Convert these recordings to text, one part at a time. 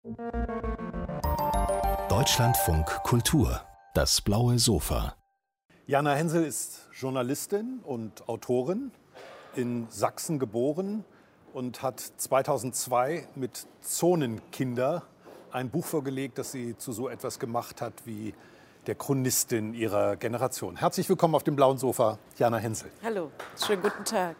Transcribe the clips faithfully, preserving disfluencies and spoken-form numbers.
Deutschlandfunk Kultur, das blaue Sofa. Jana Hensel ist Journalistin und Autorin, in Sachsen geboren und hat zweitausendzwei mit Zonenkinder ein Buch vorgelegt, das sie zu so etwas gemacht hat wie der Chronistin ihrer Generation. Herzlich willkommen auf dem blauen Sofa, Jana Hensel. Hallo, schönen guten Tag.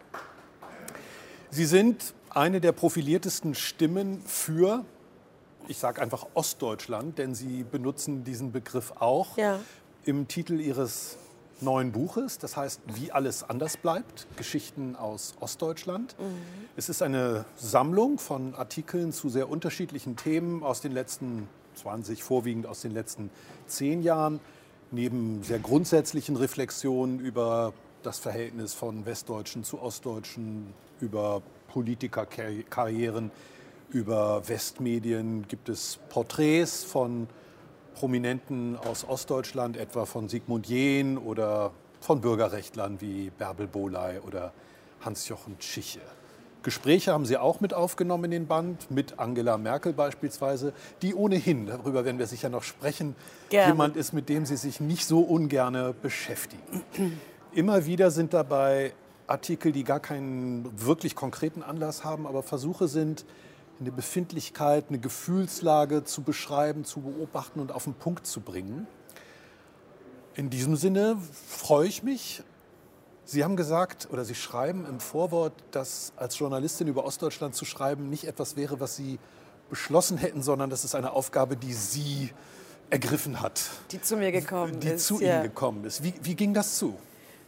Sie sind eine der profiliertesten Stimmen für, ich sage einfach Ostdeutschland, denn Sie benutzen diesen Begriff auch ja. im Titel Ihres neuen Buches. Das heißt, wie alles anders bleibt, Geschichten aus Ostdeutschland. Mhm. Es ist eine Sammlung von Artikeln zu sehr unterschiedlichen Themen aus den letzten zwanzig, vorwiegend aus den letzten zehn Jahren, neben sehr grundsätzlichen Reflexionen über das Verhältnis von Westdeutschen zu Ostdeutschen, über Politikerkarrieren, über Westmedien gibt es Porträts von Prominenten aus Ostdeutschland, etwa von Sigmund Jähn oder von Bürgerrechtlern wie Bärbel Bohley oder Hans-Jochen Tschiche. Gespräche haben Sie auch mit aufgenommen in den Band, mit Angela Merkel beispielsweise, die ohnehin, darüber werden wir sicher noch sprechen, Gerne. jemand ist, mit dem Sie sich nicht so ungerne beschäftigen. Immer wieder sind dabei Artikel, die gar keinen wirklich konkreten Anlass haben, aber Versuche sind, eine Befindlichkeit, eine Gefühlslage zu beschreiben, zu beobachten und auf den Punkt zu bringen. In diesem Sinne freue ich mich. Sie haben gesagt, oder Sie schreiben im Vorwort, dass als Journalistin über Ostdeutschland zu schreiben nicht etwas wäre, was Sie beschlossen hätten, sondern das ist eine Aufgabe, die Sie ergriffen hat. Die zu mir gekommen die ist. Die zu ja. Ihnen gekommen ist. Wie, wie ging das zu?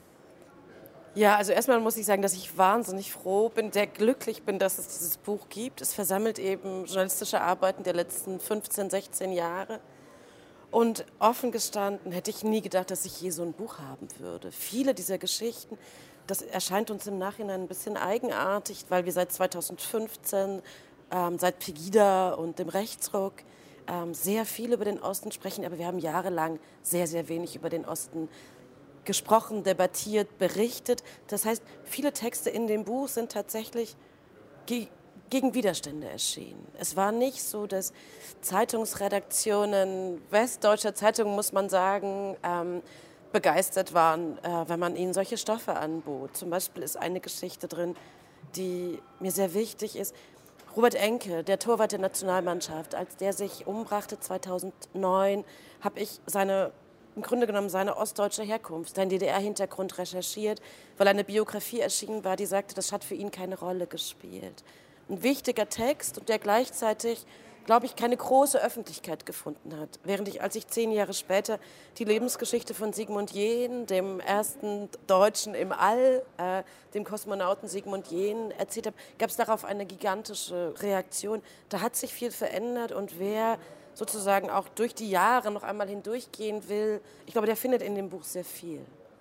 Ja, also erstmal muss ich sagen, dass ich wahnsinnig froh bin, sehr glücklich bin, dass es dieses Buch gibt. Es versammelt eben journalistische Arbeiten der letzten fünfzehn, sechzehn Jahre. Und offen gestanden hätte ich nie gedacht, dass ich je so ein Buch haben würde. Viele dieser Geschichten, das erscheint uns im Nachhinein ein bisschen eigenartig, weil wir seit zweitausendfünfzehn, ähm, seit Pegida und dem Rechtsruck, ähm, sehr viel über den Osten sprechen. Aber wir haben jahrelang sehr, sehr wenig über den Osten gesprochen, debattiert, berichtet. Das heißt, viele Texte in dem Buch sind tatsächlich ge- gegen Widerstände erschienen. Es war nicht so, dass Zeitungsredaktionen westdeutscher Zeitungen, muss man sagen, ähm, begeistert waren, äh, wenn man ihnen solche Stoffe anbot. Zum Beispiel ist eine Geschichte drin, die mir sehr wichtig ist. Robert Enke, der Torwart der Nationalmannschaft, als der sich umbrachte zweitausendneun, habe ich seine im Grunde genommen seine ostdeutsche Herkunft, seinen D D R-Hintergrund recherchiert, weil eine Biografie erschienen war, die sagte, das hat für ihn keine Rolle gespielt. Ein wichtiger Text und der gleichzeitig, glaube ich, keine große Öffentlichkeit gefunden hat. Während ich, als ich zehn Jahre später die Lebensgeschichte von Sigmund Jähn, dem ersten Deutschen im All, äh, dem Kosmonauten Sigmund Jähn, erzählt habe, gab es darauf eine gigantische Reaktion. Da hat sich viel verändert und wer sozusagen auch durch die Jahre noch einmal hindurchgehen will, ich glaube, der findet in dem Buch sehr viel.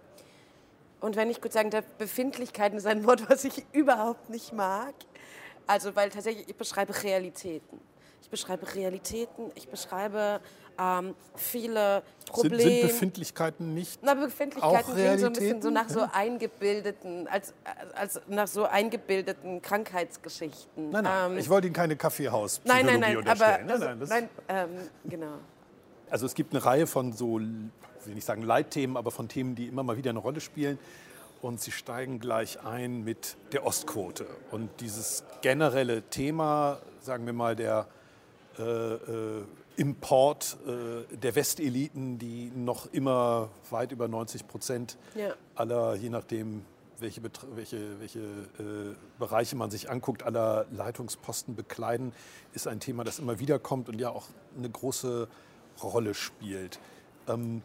Und wenn ich kurz sagen darf, Befindlichkeiten ist ein Wort, was ich überhaupt nicht mag. Also, weil tatsächlich, ich beschreibe Realitäten. Ich beschreibe Realitäten, ich beschreibe ähm, viele Probleme. Sind, sind Befindlichkeiten nicht Na, Befindlichkeiten auch klingen so ein bisschen so nach ja? so eingebildeten, als, als nach so eingebildeten Krankheitsgeschichten. Nein, nein, ähm, ich wollte Ihnen keine Kaffeehauspsychologie nein, nein, nein, unterstellen. aber, nein, nein, also, nein ähm, genau. Also es gibt eine Reihe von so, ich will nicht sagen Leitthemen, aber von Themen, die immer mal wieder eine Rolle spielen. Und Sie steigen gleich ein mit der Ostquote. Und dieses generelle Thema, sagen wir mal, der äh, äh, Import äh, der Westeliten, die noch immer weit über neunzig Prozent Ja. aller, je nachdem, welche, welche, welche äh, Bereiche man sich anguckt, aller Leitungsposten bekleiden, ist ein Thema, das immer wieder kommt und ja auch eine große Rolle spielt. Ähm,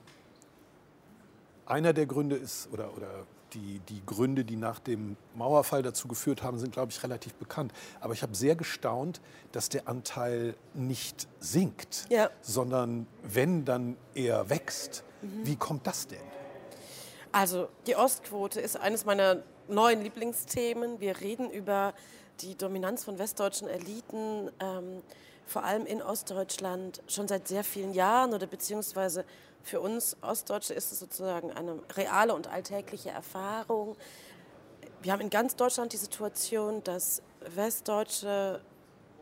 einer der Gründe ist, oder, oder die, die Gründe, die nach dem Mauerfall dazu geführt haben, sind, glaube ich, relativ bekannt. Aber ich habe sehr gestaunt, dass der Anteil nicht sinkt, Ja. sondern wenn, dann eher wächst. Mhm. Wie kommt das denn? Also die Ostquote ist eines meiner neuen Lieblingsthemen. Wir reden über die Dominanz von westdeutschen Eliten, ähm, vor allem in Ostdeutschland, schon seit sehr vielen Jahren oder beziehungsweise für uns Ostdeutsche ist es sozusagen eine reale und alltägliche Erfahrung. Wir haben in ganz Deutschland die Situation, dass Westdeutsche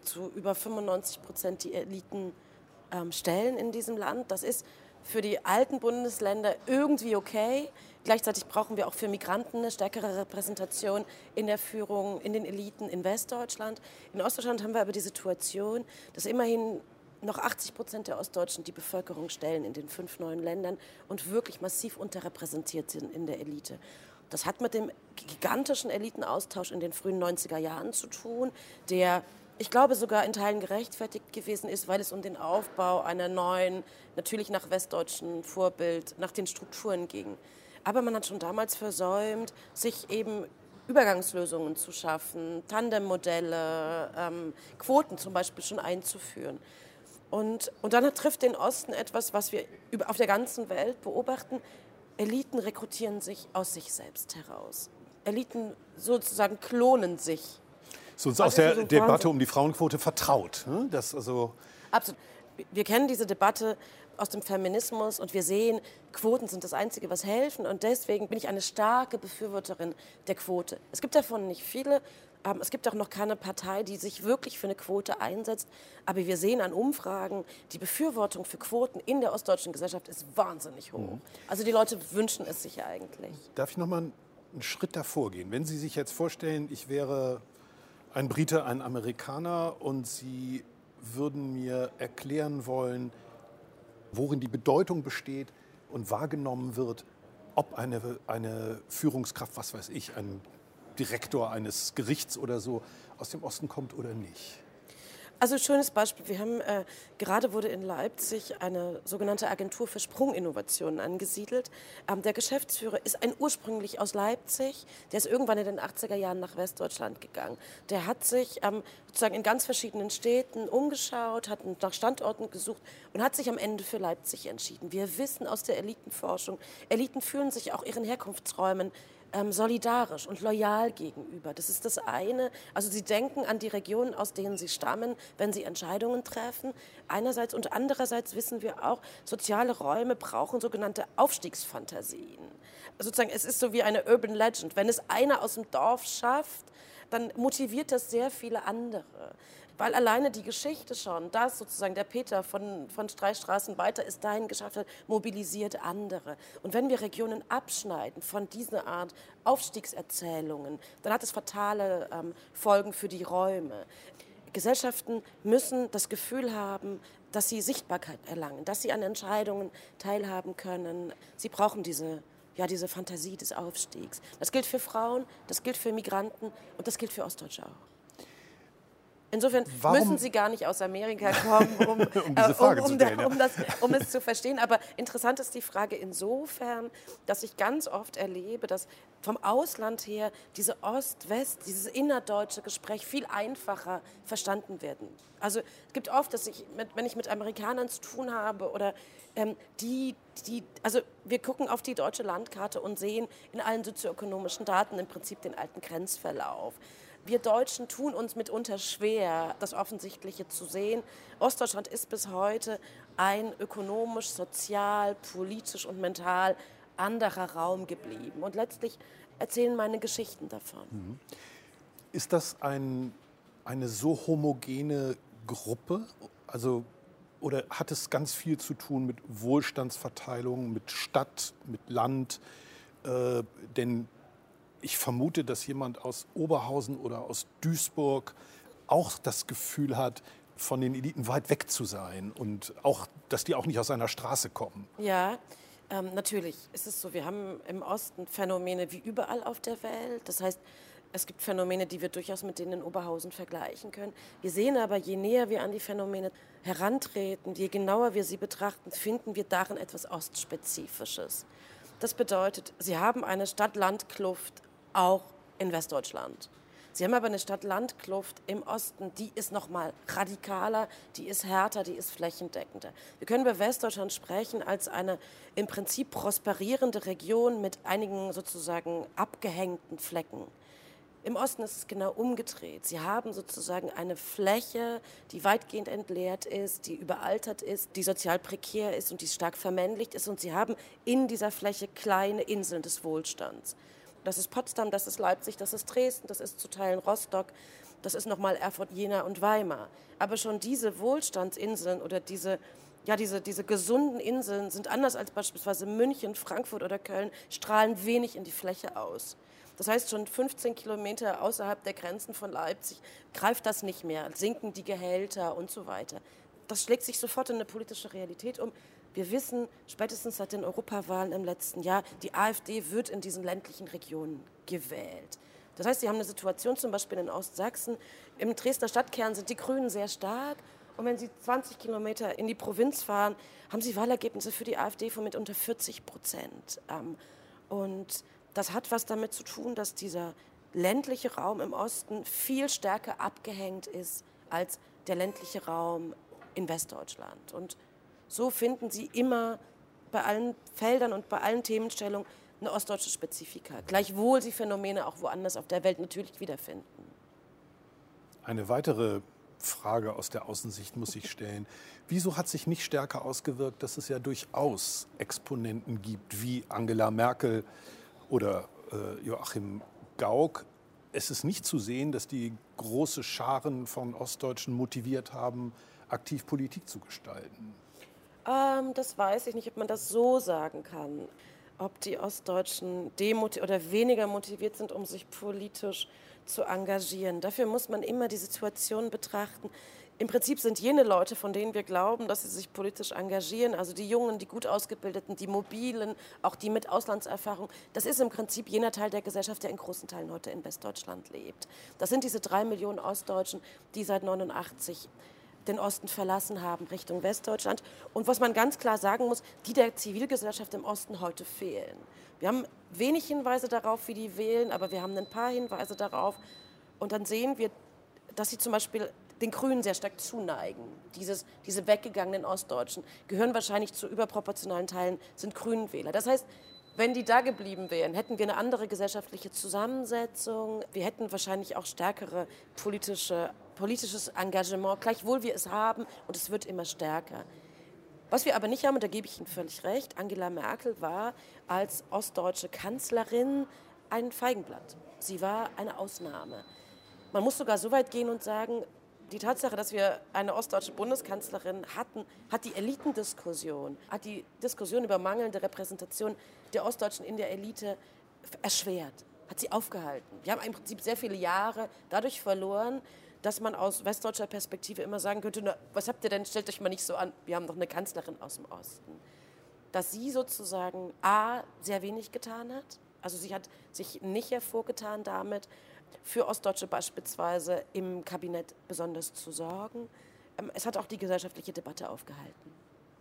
zu über fünfundneunzig Prozent die Eliten ähm, stellen in diesem Land. Das ist für die alten Bundesländer irgendwie okay. Gleichzeitig brauchen wir auch für Migranten eine stärkere Repräsentation in der Führung, in den Eliten in Westdeutschland. In Ostdeutschland haben wir aber die Situation, dass immerhin noch achtzig Prozent der Ostdeutschen die Bevölkerung stellen in den fünf neuen Ländern und wirklich massiv unterrepräsentiert sind in der Elite. Das hat mit dem gigantischen Elitenaustausch in den frühen neunziger Jahren zu tun, der, ich glaube, sogar in Teilen gerechtfertigt gewesen ist, weil es um den Aufbau einer neuen, natürlich nach westdeutschen Vorbild, nach den Strukturen ging. Aber man hat schon damals versäumt, sich eben Übergangslösungen zu schaffen, Tandemmodelle, ähm, Quoten zum Beispiel schon einzuführen. Und, und dann trifft den Osten etwas, was wir über, auf der ganzen Welt beobachten. Eliten rekrutieren sich aus sich selbst heraus. Eliten sozusagen klonen sich. Ist uns aus der Debatte um die Frauenquote vertraut. Ne? Das also Absolut. Wir kennen diese Debatte aus dem Feminismus und wir sehen, Quoten sind das Einzige, was helfen. Und deswegen bin ich eine starke Befürworterin der Quote. Es gibt davon nicht viele. Es gibt auch noch keine Partei, die sich wirklich für eine Quote einsetzt. Aber wir sehen an Umfragen, die Befürwortung für Quoten in der ostdeutschen Gesellschaft ist wahnsinnig hoch. Mhm. Also die Leute wünschen es sich eigentlich. Darf ich noch mal einen Schritt davor gehen? Wenn Sie sich jetzt vorstellen, ich wäre ein Brite, ein Amerikaner und Sie würden mir erklären wollen, worin die Bedeutung besteht und wahrgenommen wird, ob eine, eine Führungskraft, was weiß ich, ein Direktor eines Gerichts oder so, aus dem Osten kommt oder nicht? Also schönes Beispiel. Wir haben äh, gerade wurde in Leipzig eine sogenannte Agentur für Sprunginnovationen angesiedelt. Ähm, der Geschäftsführer ist ein ursprünglich aus Leipzig. Der ist irgendwann in den achtziger Jahren nach Westdeutschland gegangen. Der hat sich ähm, sozusagen in ganz verschiedenen Städten umgeschaut, hat nach Standorten gesucht und hat sich am Ende für Leipzig entschieden. Wir wissen aus der Elitenforschung, Eliten fühlen sich auch ihren Herkunftsräumen Ähm, solidarisch und loyal gegenüber. Das ist das eine. Also sie denken an die Regionen, aus denen sie stammen, wenn sie Entscheidungen treffen. Einerseits und andererseits wissen wir auch, soziale Räume brauchen sogenannte Aufstiegsfantasien. Also sozusagen, es ist so wie eine Urban Legend. Wenn es einer aus dem Dorf schafft, dann motiviert das sehr viele andere. Weil alleine die Geschichte schon, dass sozusagen der Peter von, von drei Straßen weiter es dahin geschafft hat, mobilisiert andere. Und wenn wir Regionen abschneiden von dieser Art Aufstiegserzählungen, dann hat es fatale ähm, Folgen für die Räume. Gesellschaften müssen das Gefühl haben, dass sie Sichtbarkeit erlangen, dass sie an Entscheidungen teilhaben können. Sie brauchen diese, ja, diese Fantasie des Aufstiegs. Das gilt für Frauen, das gilt für Migranten und das gilt für Ostdeutsche auch. Insofern Warum? müssen Sie gar nicht aus Amerika kommen, um, um, diese Frage äh, um, um, zu stellen, um, das, um es zu verstehen. Aber interessant ist die Frage insofern, dass ich ganz oft erlebe, dass vom Ausland her diese Ost-West, dieses innerdeutsche Gespräch viel einfacher verstanden werden. Also es gibt oft, dass ich, mit, wenn ich mit Amerikanern zu tun habe oder ähm, die, die, also wir gucken auf die deutsche Landkarte und sehen in allen sozioökonomischen Daten im Prinzip den alten Grenzverlauf. Wir Deutschen tun uns mitunter schwer, das Offensichtliche zu sehen. Ostdeutschland ist bis heute ein ökonomisch, sozial, politisch und mental anderer Raum geblieben. Und letztlich erzählen meine Geschichten davon. Ist das ein, eine so homogene Gruppe? Also, oder hat es ganz viel zu tun mit Wohlstandsverteilung, mit Stadt, mit Land? Äh, denn ich vermute, dass jemand aus Oberhausen oder aus Duisburg auch das Gefühl hat, von den Eliten weit weg zu sein und auch, dass die auch nicht aus seiner Straße kommen. Ja, ähm, natürlich ist es so. Wir haben im Osten Phänomene wie überall auf der Welt. Das heißt, es gibt Phänomene, die wir durchaus mit denen in Oberhausen vergleichen können. Wir sehen aber, je näher wir an die Phänomene herantreten, je genauer wir sie betrachten, finden wir darin etwas Ostspezifisches. Das bedeutet, sie haben eine Stadt-Land-Kluft auch in Westdeutschland. Sie haben aber eine Stadt-Land-Kluft im Osten, die ist noch mal radikaler, die ist härter, die ist flächendeckender. Wir können über Westdeutschland sprechen als eine im Prinzip prosperierende Region mit einigen sozusagen abgehängten Flecken. Im Osten ist es genau umgedreht. Sie haben sozusagen eine Fläche, die weitgehend entleert ist, die überaltert ist, die sozial prekär ist und die stark vermännlicht ist. Und sie haben in dieser Fläche kleine Inseln des Wohlstands. Das ist Potsdam, das ist Leipzig, das ist Dresden, das ist zu Teilen Rostock, das ist nochmal Erfurt, Jena und Weimar. Aber schon diese Wohlstandsinseln oder diese, ja, diese, diese gesunden Inseln sind anders als beispielsweise München, Frankfurt oder Köln, strahlen wenig in die Fläche aus. Das heißt, schon fünfzehn Kilometer außerhalb der Grenzen von Leipzig greift das nicht mehr, sinken die Gehälter und so weiter. Das schlägt sich sofort in eine politische Realität um. Wir wissen, spätestens seit den Europawahlen im letzten Jahr, die AfD wird in diesen ländlichen Regionen gewählt. Das heißt, Sie haben eine Situation zum Beispiel in Ostsachsen, im Dresdner Stadtkern sind die Grünen sehr stark. Und wenn Sie zwanzig Kilometer in die Provinz fahren, haben Sie Wahlergebnisse für die AfD von mit unter vierzig Prozent. Und das hat was damit zu tun, dass dieser ländliche Raum im Osten viel stärker abgehängt ist als der ländliche Raum in Westdeutschland. Und so finden Sie immer bei allen Feldern und bei allen Themenstellungen eine ostdeutsche Spezifika. Gleichwohl Sie Phänomene auch woanders auf der Welt natürlich wiederfinden. Eine weitere Frage aus der Außensicht muss ich stellen. Wieso hat sich nicht stärker ausgewirkt, dass es ja durchaus Exponenten gibt, wie Angela Merkel oder äh, Joachim Gauck? Es ist nicht zu sehen, dass die große Scharen von Ostdeutschen motiviert haben, aktiv Politik zu gestalten. Ähm, das weiß ich nicht, ob man das so sagen kann. Ob die Ostdeutschen demotiv- oder weniger motiviert sind, um sich politisch zu engagieren. Dafür muss man immer die Situation betrachten. Im Prinzip sind jene Leute, von denen wir glauben, dass sie sich politisch engagieren, also die Jungen, die gut Ausgebildeten, die Mobilen, auch die mit Auslandserfahrung, das ist im Prinzip jener Teil der Gesellschaft, der in großen Teilen heute in Westdeutschland lebt. Das sind diese drei Millionen Ostdeutschen, die seit neunundachtzig den Osten verlassen haben, Richtung Westdeutschland. Und was man ganz klar sagen muss, die der Zivilgesellschaft im Osten heute fehlen. Wir haben wenig Hinweise darauf, wie die wählen, aber wir haben ein paar Hinweise darauf. Und dann sehen wir, dass sie zum Beispiel den Grünen sehr stark zuneigen. Dieses, diese weggegangenen Ostdeutschen gehören wahrscheinlich zu überproportionalen Teilen, sind Grünenwähler. Das heißt, wenn die da geblieben wären, hätten wir eine andere gesellschaftliche Zusammensetzung. Wir hätten wahrscheinlich auch stärkere politische, politisches Engagement, gleichwohl wir es haben und es wird immer stärker. Was wir aber nicht haben, und da gebe ich Ihnen völlig recht, Angela Merkel war als ostdeutsche Kanzlerin ein Feigenblatt. Sie war eine Ausnahme. Man muss sogar so weit gehen und sagen, die Tatsache, dass wir eine ostdeutsche Bundeskanzlerin hatten, hat die Elitendiskussion, hat die Diskussion über mangelnde Repräsentation der Ostdeutschen in der Elite erschwert, hat sie aufgehalten. Wir haben im Prinzip sehr viele Jahre dadurch verloren, dass man aus westdeutscher Perspektive immer sagen könnte, na, was habt ihr denn, stellt euch mal nicht so an, wir haben doch eine Kanzlerin aus dem Osten. Dass sie sozusagen A, sehr wenig getan hat, also sie hat sich nicht hervorgetan damit, für Ostdeutsche beispielsweise im Kabinett besonders zu sorgen. Es hat auch die gesellschaftliche Debatte aufgehalten.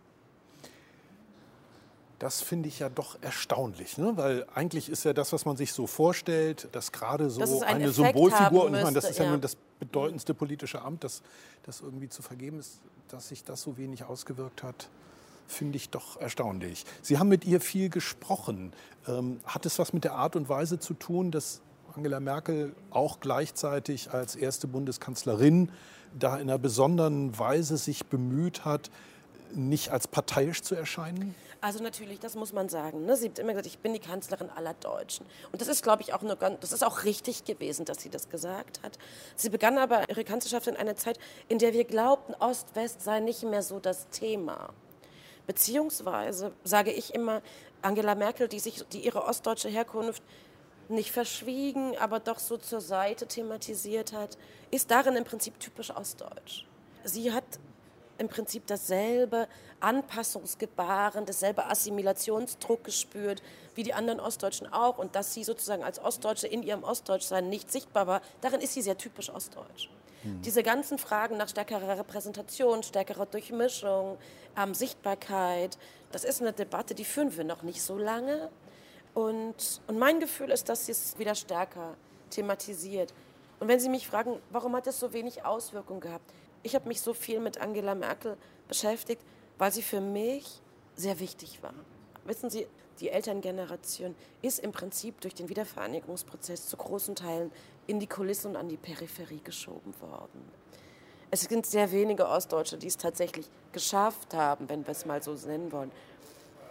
Das finde ich ja doch erstaunlich, ne? Weil eigentlich ist ja das, was man sich so vorstellt, dass gerade so dass ein eine Effekt Symbolfigur, und müsste, ich meine, das ist ja, ja nun das bedeutendste politische Amt, das, das irgendwie zu vergeben ist, dass sich das so wenig ausgewirkt hat, finde ich doch erstaunlich. Sie haben mit ihr viel gesprochen. Ähm, hat es was mit der Art und Weise zu tun, dass Angela Merkel auch gleichzeitig als erste Bundeskanzlerin da in einer besonderen Weise sich bemüht hat, nicht als parteiisch zu erscheinen? Also natürlich, das muss man sagen. Ne? Sie hat immer gesagt, ich bin die Kanzlerin aller Deutschen. Und das ist, glaube ich, auch nur ganz, das ist auch richtig gewesen, dass sie das gesagt hat. Sie begann aber ihre Kanzlerschaft in einer Zeit, in der wir glaubten, Ost-West sei nicht mehr so das Thema. Beziehungsweise sage ich immer, Angela Merkel, die, sich, die ihre ostdeutsche Herkunft nicht verschwiegen, aber doch so zur Seite thematisiert hat, ist darin im Prinzip typisch ostdeutsch. Sie hat im Prinzip dasselbe Anpassungsgebaren, dasselbe Assimilationsdruck gespürt, wie die anderen Ostdeutschen auch. Und dass sie sozusagen als Ostdeutsche in ihrem Ostdeutschsein nicht sichtbar war, darin ist sie sehr typisch ostdeutsch. Mhm. Diese ganzen Fragen nach stärkerer Repräsentation, stärkerer Durchmischung, ähm, Sichtbarkeit, das ist eine Debatte, die führen wir noch nicht so lange. Und, und mein Gefühl ist, dass sie es wieder stärker thematisiert. Und wenn Sie mich fragen, warum hat das so wenig Auswirkungen gehabt? Ich habe mich so viel mit Angela Merkel beschäftigt, weil sie für mich sehr wichtig war. Wissen Sie, die Elterngeneration ist im Prinzip durch den Wiedervereinigungsprozess zu großen Teilen in die Kulissen und an die Peripherie geschoben worden. Es sind sehr wenige Ostdeutsche, die es tatsächlich geschafft haben, wenn wir es mal so nennen wollen.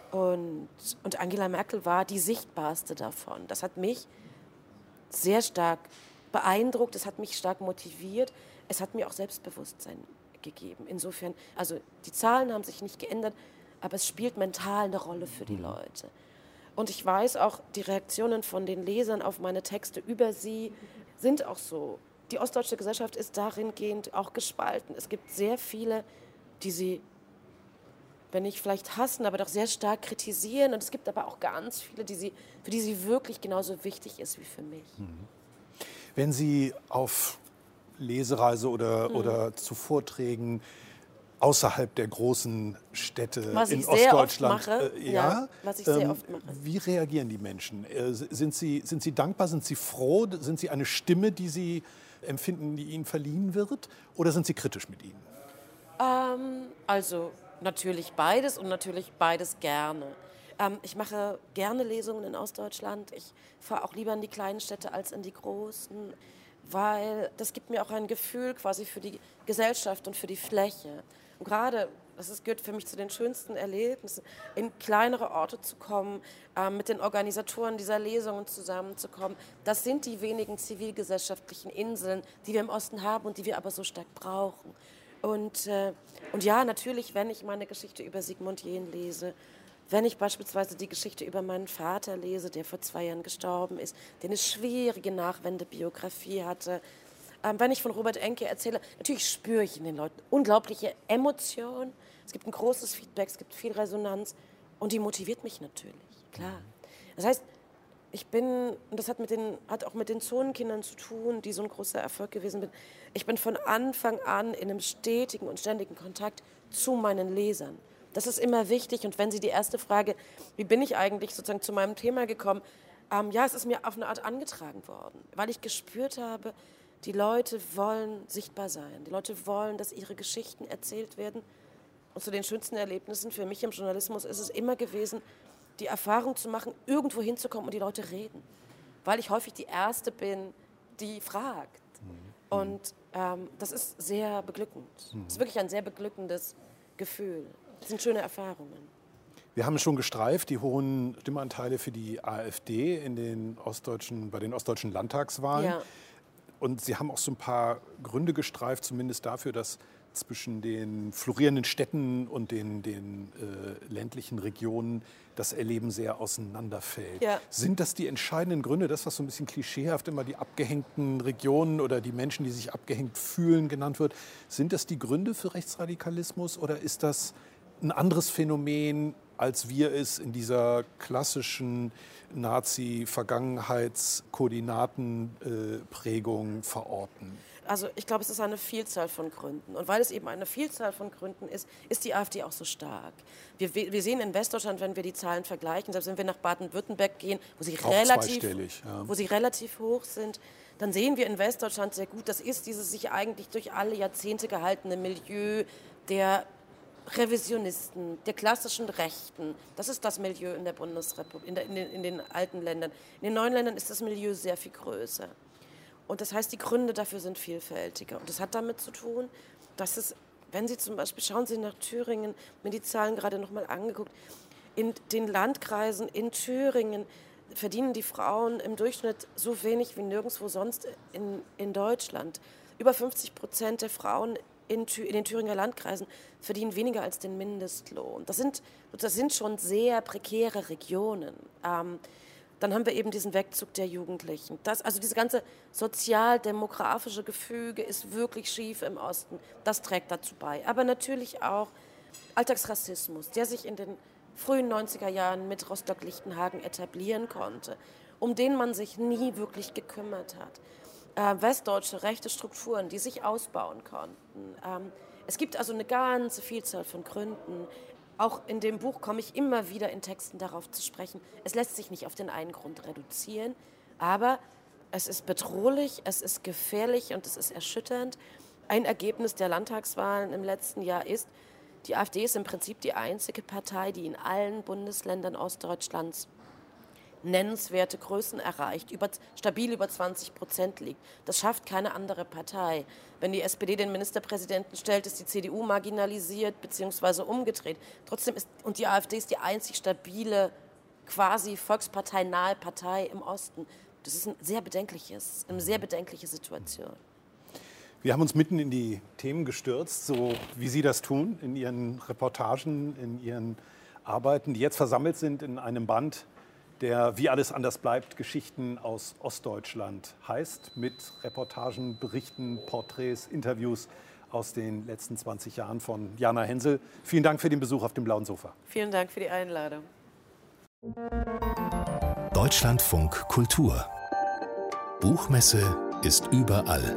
Und, und Angela Merkel war die sichtbarste davon. Das hat mich sehr stark beeindruckt, es hat mich stark motiviert, es hat mir auch Selbstbewusstsein gegeben. Insofern, also die Zahlen haben sich nicht geändert, aber es spielt mental eine Rolle für die Leute. Und ich weiß auch, die Reaktionen von den Lesern auf meine Texte über sie sind auch so. Die ostdeutsche Gesellschaft ist dahingehend auch gespalten. Es gibt sehr viele, die sie, wenn nicht vielleicht hassen, aber doch sehr stark kritisieren. Und es gibt aber auch ganz viele, die sie, für die sie wirklich genauso wichtig ist wie für mich. Wenn Sie auf Lesereise oder, Mhm. oder zu Vorträgen außerhalb der großen Städte Was in ich sehr Ostdeutschland, oft mache, äh, ja, ja, was ich sehr ähm, oft mache. wie reagieren die Menschen? Äh, sind sie, sind sie dankbar, sind sie froh, sind sie eine Stimme, die sie empfinden, die ihnen verliehen wird, oder sind sie kritisch mit ihnen? Ähm, also natürlich beides und natürlich beides gerne. Ähm, ich mache gerne Lesungen in Ostdeutschland. Ich fahre auch lieber in die kleinen Städte als in die großen, weil das gibt mir auch ein Gefühl quasi für die Gesellschaft und für die Fläche. Und gerade, das ist, gehört für mich zu den schönsten Erlebnissen, in kleinere Orte zu kommen, ähm, mit den Organisatoren dieser Lesungen zusammenzukommen. Das sind die wenigen zivilgesellschaftlichen Inseln, die wir im Osten haben und die wir aber so stark brauchen. Und, äh, und ja, natürlich, wenn ich meine Geschichte über Sigmund Jähn lese, wenn ich beispielsweise die Geschichte über meinen Vater lese, der vor zwei Jahren gestorben ist, der eine schwierige Nachwendebiografie hatte, ähm, wenn ich von Robert Enke erzähle, natürlich spüre ich in den Leuten unglaubliche Emotionen. Es gibt ein großes Feedback, es gibt viel Resonanz und die motiviert mich natürlich, klar. Das heißt, ich bin, und das hat, mit den, hat auch mit den Zonenkindern zu tun, die so ein großer Erfolg gewesen sind, ich bin von Anfang an in einem stetigen und ständigen Kontakt zu meinen Lesern. Das ist immer wichtig. Und wenn Sie die erste Frage, wie bin ich eigentlich sozusagen zu meinem Thema gekommen, ähm, ja, es ist mir auf eine Art angetragen worden, weil ich gespürt habe, die Leute wollen sichtbar sein. Die Leute wollen, dass ihre Geschichten erzählt werden. Und zu den schönsten Erlebnissen für mich im Journalismus ist es immer gewesen, die Erfahrung zu machen, irgendwo hinzukommen und die Leute reden. Weil ich häufig die Erste bin, die fragt. Mhm. Und ähm, das ist sehr beglückend. Mhm. Das ist wirklich ein sehr beglückendes Gefühl. Das sind schöne Erfahrungen. Wir haben es schon gestreift, die hohen Stimmanteile für die AfD in den ostdeutschen, bei den ostdeutschen Landtagswahlen. Ja. Und Sie haben auch so ein paar Gründe gestreift, zumindest dafür, dass zwischen den florierenden Städten und den, den äh, ländlichen Regionen das Erleben sehr auseinanderfällt. Ja. Sind das die entscheidenden Gründe, das, was so ein bisschen klischeehaft immer die abgehängten Regionen oder die Menschen, die sich abgehängt fühlen, genannt wird, sind das die Gründe für Rechtsradikalismus oder ist das ein anderes Phänomen, als wir es in dieser klassischen Nazi-Vergangenheitskoordinatenprägung verorten? Also ich glaube, es ist eine Vielzahl von Gründen. Und weil es eben eine Vielzahl von Gründen ist, ist die AfD auch so stark. Wir, wir sehen in Westdeutschland, wenn wir die Zahlen vergleichen, selbst wenn wir nach Baden-Württemberg gehen, wo sie, relativ, ja. wo sie relativ hoch sind, dann sehen wir in Westdeutschland sehr gut, das ist dieses sich eigentlich durch alle Jahrzehnte gehaltene Milieu der Revisionisten, der klassischen Rechten. Das ist das Milieu in der Bundesrepublik, in, der, in, den, in den alten Ländern. In den neuen Ländern ist das Milieu sehr viel größer. Und das heißt, die Gründe dafür sind vielfältiger. Und das hat damit zu tun, dass es, wenn Sie zum Beispiel, schauen Sie nach Thüringen, mir die Zahlen gerade noch mal angeguckt, in den Landkreisen in Thüringen verdienen die Frauen im Durchschnitt so wenig wie nirgendwo sonst in, in Deutschland. Über fünfzig Prozent der Frauen in, in den Thüringer Landkreisen verdienen weniger als den Mindestlohn. Das sind, das sind schon sehr prekäre Regionen. Ähm, Dann haben wir eben diesen Wegzug der Jugendlichen. Das, also dieses ganze sozial-demografische Gefüge ist wirklich schief im Osten. Das trägt dazu bei. Aber natürlich auch Alltagsrassismus, der sich in den frühen neunziger Jahren mit Rostock-Lichtenhagen etablieren konnte, um den man sich nie wirklich gekümmert hat. Äh, westdeutsche rechte Strukturen, die sich ausbauen konnten. Ähm, es gibt also eine ganze Vielzahl von Gründen. Auch in dem Buch komme ich immer wieder in Texten darauf zu sprechen. Es lässt sich nicht auf den einen Grund reduzieren, aber es ist bedrohlich, es ist gefährlich und es ist erschütternd. Ein Ergebnis der Landtagswahlen im letzten Jahr ist, die AfD ist im Prinzip die einzige Partei, die in allen Bundesländern Ostdeutschlands nennenswerte Größen erreicht, über, stabil über zwanzig Prozent liegt. Das schafft keine andere Partei. Wenn die S P D den Ministerpräsidenten stellt, ist die C D U marginalisiert bzw. umgedreht. Trotzdem ist, und die AfD ist die einzig stabile, quasi volksparteinahe Partei im Osten. Das ist ein sehr bedenkliches, eine sehr bedenkliche Situation. Wir haben uns mitten in die Themen gestürzt, so wie Sie das tun, in Ihren Reportagen, in Ihren Arbeiten, die jetzt versammelt sind in einem Band, der Wie alles anders bleibt, Geschichten aus Ostdeutschland heißt, mit Reportagen, Berichten, Porträts, Interviews aus den letzten zwanzig Jahren von Jana Hensel. Vielen Dank für den Besuch auf dem blauen Sofa. Vielen Dank für die Einladung. Deutschlandfunk Kultur. Buchmesse ist überall.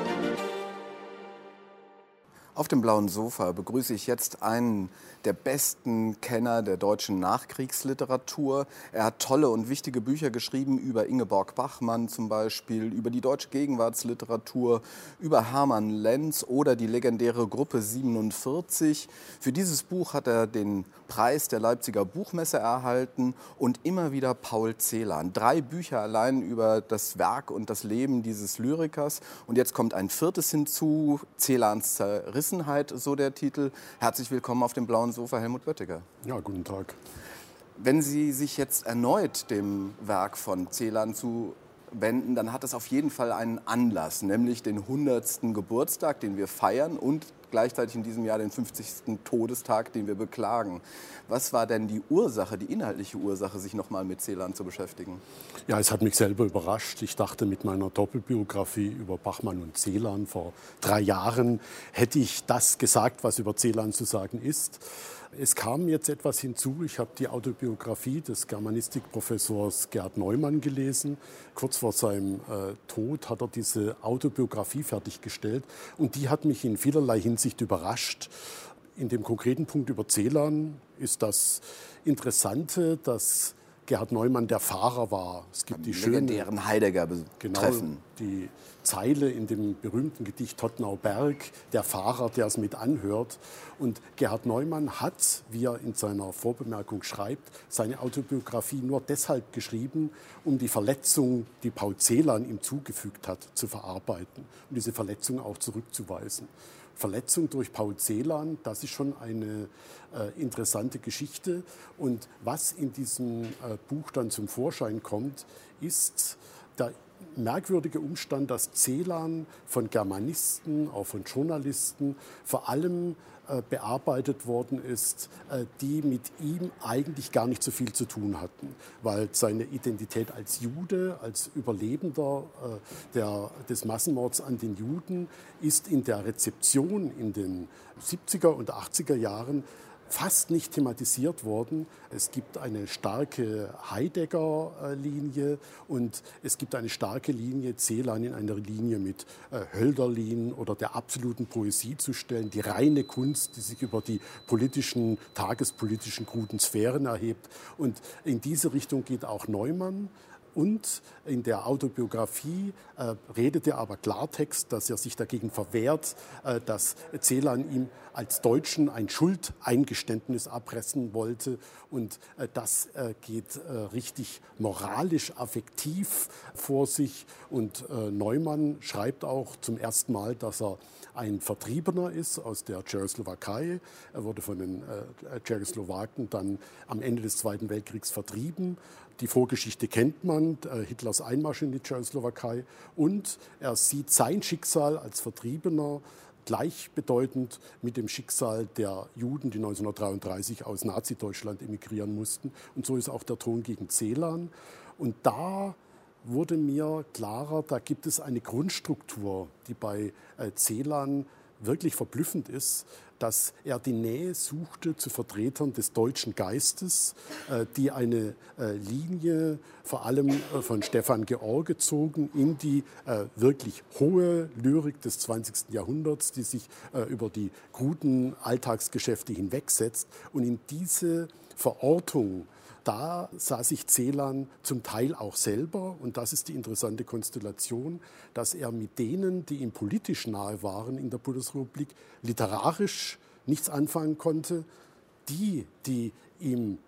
Auf dem blauen Sofa begrüße ich jetzt einen der besten Kenner der deutschen Nachkriegsliteratur. Er hat tolle und wichtige Bücher geschrieben über Ingeborg Bachmann zum Beispiel, über die deutsche Gegenwartsliteratur, über Hermann Lenz oder die legendäre Gruppe siebenundvierzig. Für dieses Buch hat er den Preis der Leipziger Buchmesse erhalten und immer wieder Paul Celan. Drei Bücher allein über das Werk und das Leben dieses Lyrikers. Und jetzt kommt ein viertes hinzu, Celans Zerrissenheit, so der Titel. Herzlich willkommen auf dem blauen Sofa, Helmut Böttiger. Ja, guten Tag. Wenn Sie sich jetzt erneut dem Werk von Celan zuwenden, dann hat es auf jeden Fall einen Anlass, nämlich den hundertsten Geburtstag, den wir feiern und gleichzeitig in diesem Jahr den fünfzigsten Todestag, den wir beklagen. Was war denn die Ursache, die inhaltliche Ursache, sich noch mal mit Celan zu beschäftigen? Ja, es hat mich selber überrascht. Ich dachte, mit meiner Doppelbiografie über Bachmann und Celan vor drei Jahren hätte ich das gesagt, was über Celan zu sagen ist. Es kam jetzt etwas hinzu. Ich habe die Autobiografie des Germanistikprofessors Gerhard Neumann gelesen. Kurz vor seinem äh, Tod hat er diese Autobiografie fertiggestellt. Und die hat mich in vielerlei Hinsicht überrascht. In dem konkreten Punkt über Celan ist das Interessante, dass Gerhard Neumann der Fahrer war. Es gibt die legendären Heidegger genau, treffen. Die Zeile in dem berühmten Gedicht Todtnau Berg, der Fahrer, der es mit anhört. Und Gerhard Neumann hat, wie er in seiner Vorbemerkung schreibt, seine Autobiografie nur deshalb geschrieben, um die Verletzung, die Paul Celan ihm zugefügt hat, zu verarbeiten und diese Verletzung auch zurückzuweisen. Verletzung durch Paul Celan, das ist schon eine äh, interessante Geschichte. Und was in diesem äh, Buch dann zum Vorschein kommt, ist der merkwürdige Umstand, dass Celan von Germanisten, auch von Journalisten, vor allem äh, bearbeitet worden ist, äh, die mit ihm eigentlich gar nicht so viel zu tun hatten, weil seine Identität als Jude, als Überlebender äh, der, des Massenmords an den Juden, ist in der Rezeption in den siebziger und achtziger Jahren fast nicht thematisiert worden. Es gibt eine starke Heidegger-Linie und es gibt eine starke Linie, Celan in einer Linie mit äh, Hölderlin oder der absoluten Poesie zu stellen, die reine Kunst, die sich über die politischen, tagespolitischen kruden Sphären erhebt. Und in diese Richtung geht auch Neumann. Und in der Autobiografie äh, redet er aber Klartext, dass er sich dagegen verwehrt, äh, dass Celan ihm als Deutschen ein Schuldeingeständnis abpressen wollte. Und äh, das äh, geht äh, richtig moralisch, affektiv vor sich. Und äh, Neumann schreibt auch zum ersten Mal, dass er ein Vertriebener ist aus der Tschechoslowakei. Er wurde von den äh, Tschechoslowaken dann am Ende des Zweiten Weltkriegs vertrieben. Die Vorgeschichte kennt man, äh, Hitlers Einmarsch in die Tschechoslowakei. Und er sieht sein Schicksal als Vertriebener gleichbedeutend mit dem Schicksal der Juden, die neunzehnhundertdreiunddreißig aus Nazi-Deutschland emigrieren mussten. Und so ist auch der Ton gegen Celan. Und da wurde mir klarer, da gibt es eine Grundstruktur, die bei äh, Celan wirklich verblüffend ist, dass er die Nähe suchte zu Vertretern des deutschen Geistes, äh, die eine äh, Linie vor allem äh, von Stefan George zogen in die äh, wirklich hohe Lyrik des zwanzigsten Jahrhunderts, die sich äh, über die kruden Alltagsgeschäfte hinwegsetzt. Und in diese Verortung, da sah sich Celan zum Teil auch selber, und das ist die interessante Konstellation, dass er mit denen, die ihm politisch nahe waren in der Bundesrepublik, literarisch nichts anfangen konnte, die, die ihm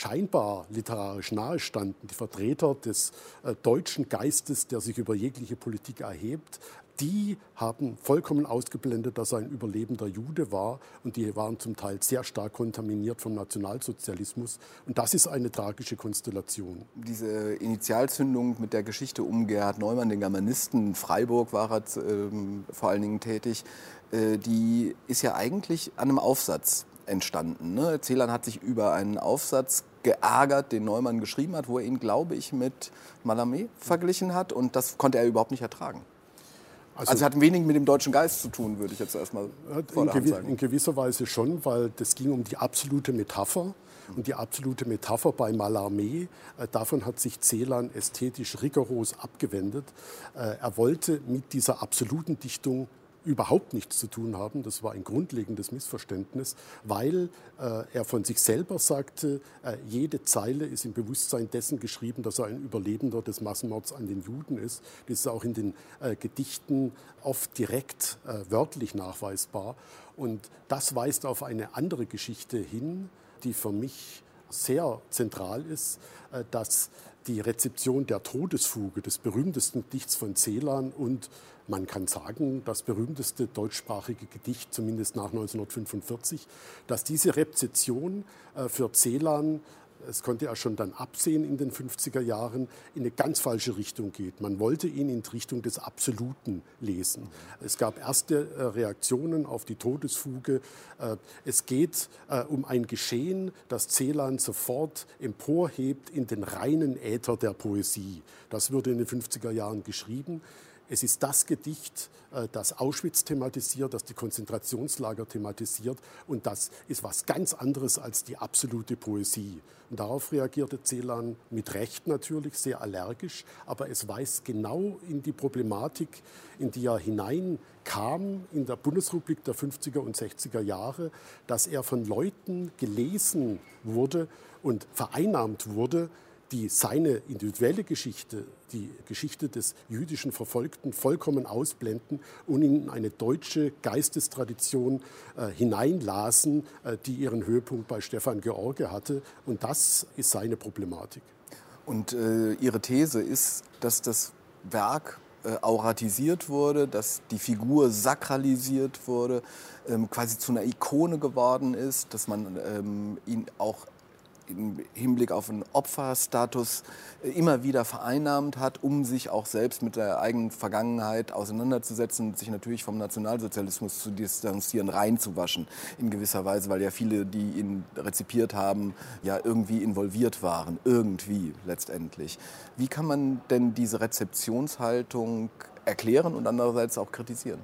scheinbar literarisch nahestanden, die Vertreter des äh, deutschen Geistes, der sich über jegliche Politik erhebt, die haben vollkommen ausgeblendet, dass er ein überlebender Jude war. Und die waren zum Teil sehr stark kontaminiert vom Nationalsozialismus. Und das ist eine tragische Konstellation. Diese Initialzündung mit der Geschichte um Gerhard Neumann, den Germanisten, in Freiburg war er äh, vor allen Dingen tätig, äh, die ist ja eigentlich an einem Aufsatz entstanden. Ne? Celan hat sich über einen Aufsatz geärgert, den Neumann geschrieben hat, wo er ihn, glaube ich, mit Mallarmé verglichen hat. Und das konnte er überhaupt nicht ertragen. Also, also hat wenig mit dem deutschen Geist zu tun, würde ich jetzt erstmal vor der Hand sagen. In gewisser Weise schon, weil das ging um die absolute Metapher. Und die absolute Metapher bei Mallarmé, äh, davon hat sich Celan ästhetisch rigoros abgewendet. Äh, er wollte mit dieser absoluten Dichtung überhaupt nichts zu tun haben. Das war ein grundlegendes Missverständnis, weil äh, er von sich selber sagte, äh, jede Zeile ist im Bewusstsein dessen geschrieben, dass er ein Überlebender des Massenmords an den Juden ist. Das ist auch in den äh, Gedichten oft direkt äh, wörtlich nachweisbar. Und das weist auf eine andere Geschichte hin, die für mich sehr zentral ist, äh, dass die Rezeption der Todesfuge, des berühmtesten Gedichts von Celan und man kann sagen, das berühmteste deutschsprachige Gedicht, zumindest nach neunzehnhundertfünfundvierzig, dass diese Rezeption äh, für Celan, das konnte er schon dann absehen in den fünfziger Jahren, in eine ganz falsche Richtung geht. Man wollte ihn in Richtung des Absoluten lesen. Es gab erste äh, Reaktionen auf die Todesfuge. Äh, es geht äh, um ein Geschehen, das Celan sofort emporhebt in den reinen Äther der Poesie. Das wurde in den fünfziger Jahren geschrieben. Es ist das Gedicht, das Auschwitz thematisiert, das die Konzentrationslager thematisiert. Und das ist was ganz anderes als die absolute Poesie. Und darauf reagierte Celan mit Recht natürlich sehr allergisch. Aber es weist genau in die Problematik, in die er hineinkam in der Bundesrepublik der fünfziger und sechziger Jahre, dass er von Leuten gelesen wurde und vereinnahmt wurde, die seine individuelle Geschichte, die Geschichte des jüdischen Verfolgten vollkommen ausblenden und in eine deutsche Geistestradition äh, hineinlasen, äh, die ihren Höhepunkt bei Stefan George hatte. Und das ist seine Problematik. Und äh, Ihre These ist, dass das Werk äh, auratisiert wurde, dass die Figur sakralisiert wurde, ähm, quasi zu einer Ikone geworden ist, dass man ähm, ihn auch im Hinblick auf einen Opferstatus immer wieder vereinnahmt hat, um sich auch selbst mit der eigenen Vergangenheit auseinanderzusetzen, sich natürlich vom Nationalsozialismus zu distanzieren, reinzuwaschen in gewisser Weise, weil ja viele, die ihn rezipiert haben, ja irgendwie involviert waren, irgendwie letztendlich. Wie kann man denn diese Rezeptionshaltung erklären und andererseits auch kritisieren?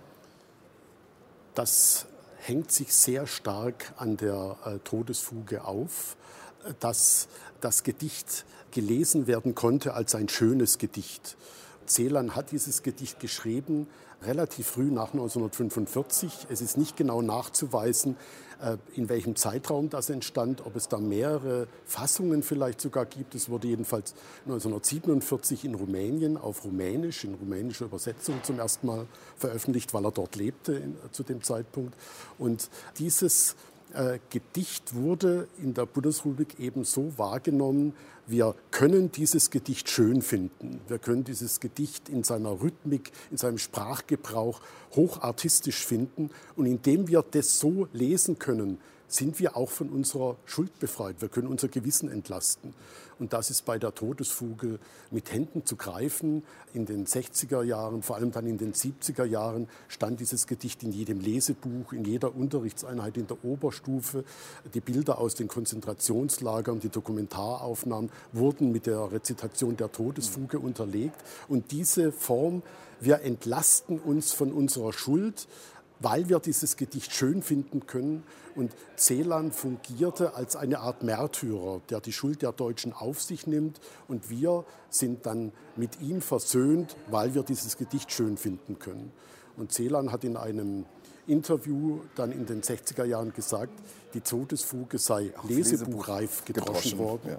Das hängt sich sehr stark an der äh, Todesfuge auf, dass das Gedicht gelesen werden konnte als ein schönes Gedicht. Celan hat dieses Gedicht geschrieben, relativ früh nach neunzehnhundertfünfundvierzig. Es ist nicht genau nachzuweisen, in welchem Zeitraum das entstand, ob es da mehrere Fassungen vielleicht sogar gibt. Es wurde jedenfalls neunzehnhundertsiebenundvierzig in Rumänien auf Rumänisch, in rumänischer Übersetzung zum ersten Mal veröffentlicht, weil er dort lebte zu dem Zeitpunkt. Und dieses äh, Gedicht wurde in der Bundesrepublik eben so wahrgenommen, wir können dieses Gedicht schön finden. Wir können dieses Gedicht in seiner Rhythmik, in seinem Sprachgebrauch hochartistisch finden. Und indem wir das so lesen können, sind wir auch von unserer Schuld befreit. Wir können unser Gewissen entlasten. Und das ist bei der Todesfuge mit Händen zu greifen. In den sechziger Jahren, vor allem dann in den siebziger Jahren, stand dieses Gedicht in jedem Lesebuch, in jeder Unterrichtseinheit in der Oberstufe. Die Bilder aus den Konzentrationslagern, die Dokumentaraufnahmen wurden mit der Rezitation der Todesfuge unterlegt. Und diese Form, wir entlasten uns von unserer Schuld, weil wir dieses Gedicht schön finden können. Und Celan fungierte als eine Art Märtyrer, der die Schuld der Deutschen auf sich nimmt. Und wir sind dann mit ihm versöhnt, weil wir dieses Gedicht schön finden können. Und Celan hat in einem Interview dann in den sechziger Jahren gesagt, die Todesfuge sei lesebuchreif gedroschen worden. Ja.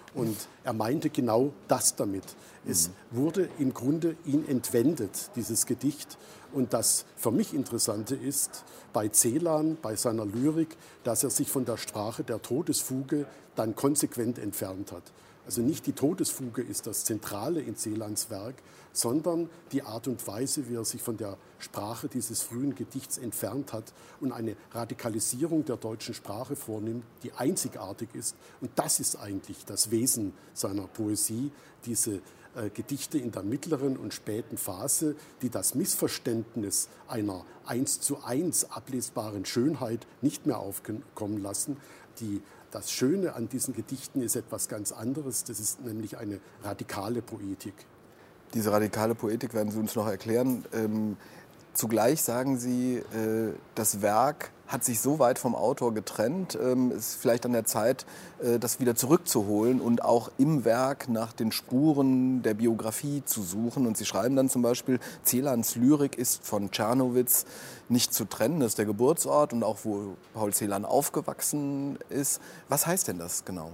Und er meinte genau das damit. Es mhm. wurde im Grunde ihn entwendet, dieses Gedicht. Und das für mich Interessante ist, bei Celan, bei seiner Lyrik, dass er sich von der Sprache der Todesfuge dann konsequent entfernt hat. Also nicht die Todesfuge ist das Zentrale in Celans Werk, sondern die Art und Weise, wie er sich von der Sprache dieses frühen Gedichts entfernt hat und eine Radikalisierung der deutschen Sprache vornimmt, die einzigartig ist. Und das ist eigentlich das Wesen seiner Poesie, diese äh, Gedichte in der mittleren und späten Phase, die das Missverständnis einer eins zu eins ablesbaren Schönheit nicht mehr aufkommen lassen, die Das Schöne an diesen Gedichten ist etwas ganz anderes, das ist nämlich eine radikale Poetik. Diese radikale Poetik werden Sie uns noch erklären. Ähm, zugleich sagen Sie, äh, das Werk hat sich so weit vom Autor getrennt, ähm, ist vielleicht an der Zeit, äh, das wieder zurückzuholen und auch im Werk nach den Spuren der Biografie zu suchen. Und Sie schreiben dann zum Beispiel, Celans Lyrik ist von Czernowitz nicht zu trennen, das ist der Geburtsort und auch wo Paul Celan aufgewachsen ist. Was heißt denn das genau?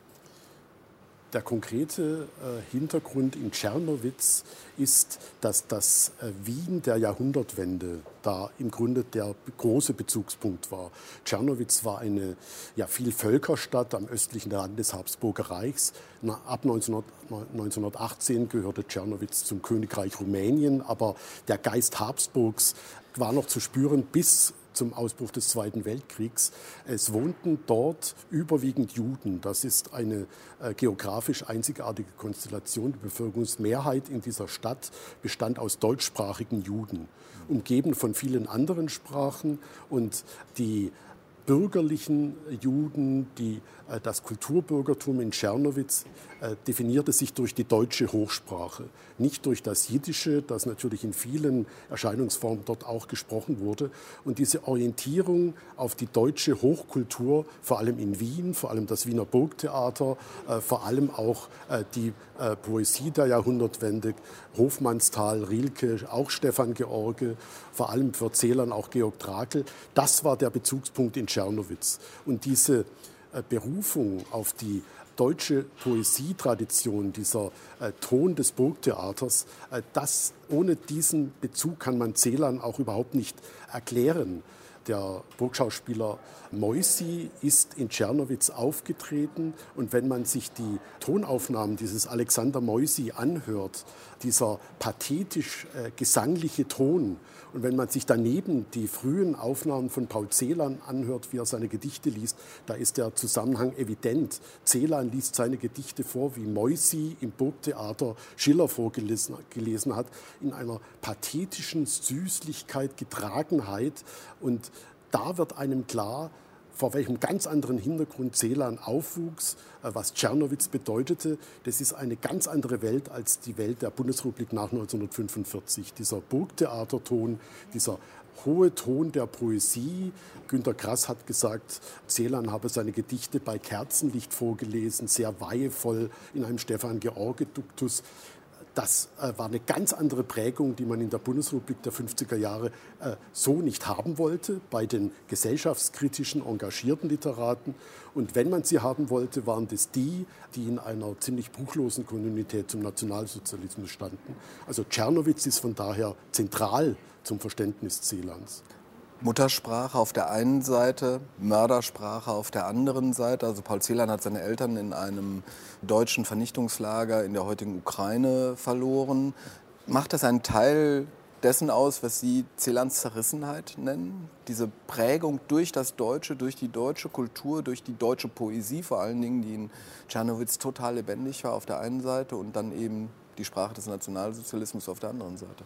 Der konkrete äh, Hintergrund in Czernowitz ist, dass das äh, Wien der Jahrhundertwende da im Grunde der große Bezugspunkt war. Czernowitz war eine ja, Vielvölkerstadt am östlichen Rand des Habsburger Reichs. Na, ab neunzehnhundertachtzehn gehörte Czernowitz zum Königreich Rumänien, aber der Geist Habsburgs war noch zu spüren bis zum Ausbruch des Zweiten Weltkriegs. Es wohnten dort überwiegend Juden. Das ist eine äh, geografisch einzigartige Konstellation. Die Bevölkerungsmehrheit in dieser Stadt bestand aus deutschsprachigen Juden, umgeben von vielen anderen Sprachen. Und die bürgerlichen Juden, die, äh, das Kulturbürgertum in Czernowitz äh, definierte sich durch die deutsche Hochsprache, nicht durch das Jiddische, das natürlich in vielen Erscheinungsformen dort auch gesprochen wurde. Und diese Orientierung auf die deutsche Hochkultur, vor allem in Wien, vor allem das Wiener Burgtheater, äh, vor allem auch äh, die äh, Poesie der Jahrhundertwende, Hofmannsthal, Rilke, auch Stefan George, vor allem für Celan auch Georg Trakl, das war der Bezugspunkt in Czernowitz. Und diese äh, Berufung auf die deutsche Poesietradition, dieser äh, Ton des Burgtheaters, äh, das, ohne diesen Bezug kann man Celan auch überhaupt nicht erklären. Der Burgschauspieler Moisy ist in Czernowitz aufgetreten und wenn man sich die Tonaufnahmen dieses Alexander Moisy anhört, dieser pathetisch äh, gesangliche Ton, und wenn man sich daneben die frühen Aufnahmen von Paul Celan anhört, wie er seine Gedichte liest, da ist der Zusammenhang evident. Celan liest seine Gedichte vor, wie Moisy im Burgtheater Schiller vorgelesen gelesen hat, in einer pathetischen Süßlichkeit, Getragenheit. Und da wird einem klar, vor welchem ganz anderen Hintergrund Celan aufwuchs, was Czernowitz bedeutete. Das ist eine ganz andere Welt als die Welt der Bundesrepublik nach neunzehnhundertfünfundvierzig. Dieser Burgtheaterton, dieser hohe Ton der Poesie. Günter Grass hat gesagt, Celan habe seine Gedichte bei Kerzenlicht vorgelesen, sehr weihevoll in einem Stefan George-Duktus. Das äh, war eine ganz andere Prägung, die man in der Bundesrepublik der fünfziger Jahre äh, so nicht haben wollte, bei den gesellschaftskritischen, engagierten Literaten. Und wenn man sie haben wollte, waren das die, die in einer ziemlich bruchlosen Kontinuität zum Nationalsozialismus standen. Also Czernowitz ist von daher zentral zum Verständnis Celans. Muttersprache auf der einen Seite, Mördersprache auf der anderen Seite. Also Paul Celan hat seine Eltern in einem deutschen Vernichtungslager in der heutigen Ukraine verloren. Macht das einen Teil dessen aus, was Sie Celans Zerrissenheit nennen? Diese Prägung durch das Deutsche, durch die deutsche Kultur, durch die deutsche Poesie vor allen Dingen, die in Czernowitz total lebendig war auf der einen Seite und dann eben die Sprache des Nationalsozialismus auf der anderen Seite.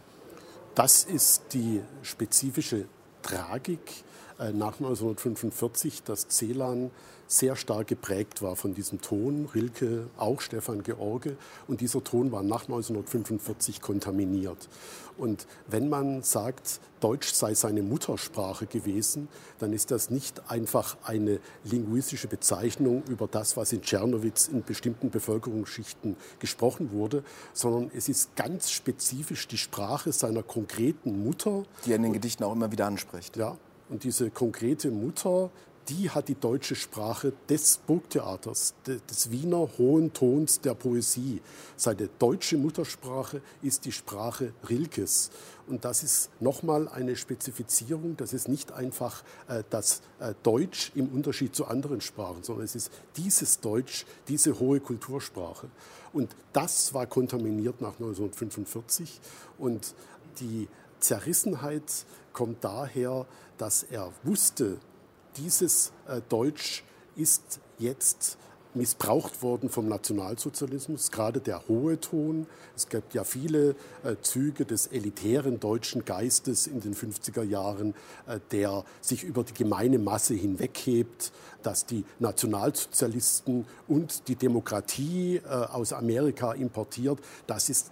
Das ist die spezifische Tragik äh, nach neunzehnhundertfünfundvierzig, dass Celan sehr stark geprägt war von diesem Ton, Rilke, auch Stefan George, und dieser Ton war nach neunzehnhundertfünfundvierzig kontaminiert. Und wenn man sagt, Deutsch sei seine Muttersprache gewesen, dann ist das nicht einfach eine linguistische Bezeichnung über das, was in Czernowitz in bestimmten Bevölkerungsschichten gesprochen wurde, sondern es ist ganz spezifisch die Sprache seiner konkreten Mutter. Die er in den Gedichten auch immer wieder anspricht. Ja, und diese konkrete Mutter, die hat die deutsche Sprache des Burgtheaters, des Wiener hohen Tons der Poesie. Seine deutsche Muttersprache ist die Sprache Rilkes. Und das ist nochmal eine Spezifizierung. Das ist nicht einfach äh, das äh, Deutsch im Unterschied zu anderen Sprachen, sondern es ist dieses Deutsch, diese hohe Kultursprache. Und das war kontaminiert nach neunzehnhundertfünfundvierzig. Und die Zerrissenheit kommt daher, dass er wusste, dieses äh, Deutsch ist jetzt missbraucht worden vom Nationalsozialismus, gerade der hohe Ton. Es gibt ja viele äh, Züge des elitären deutschen Geistes in den fünfziger Jahren, äh, der sich über die gemeine Masse hinweghebt, dass die Nationalsozialisten und die Demokratie äh, aus Amerika importiert. Das ist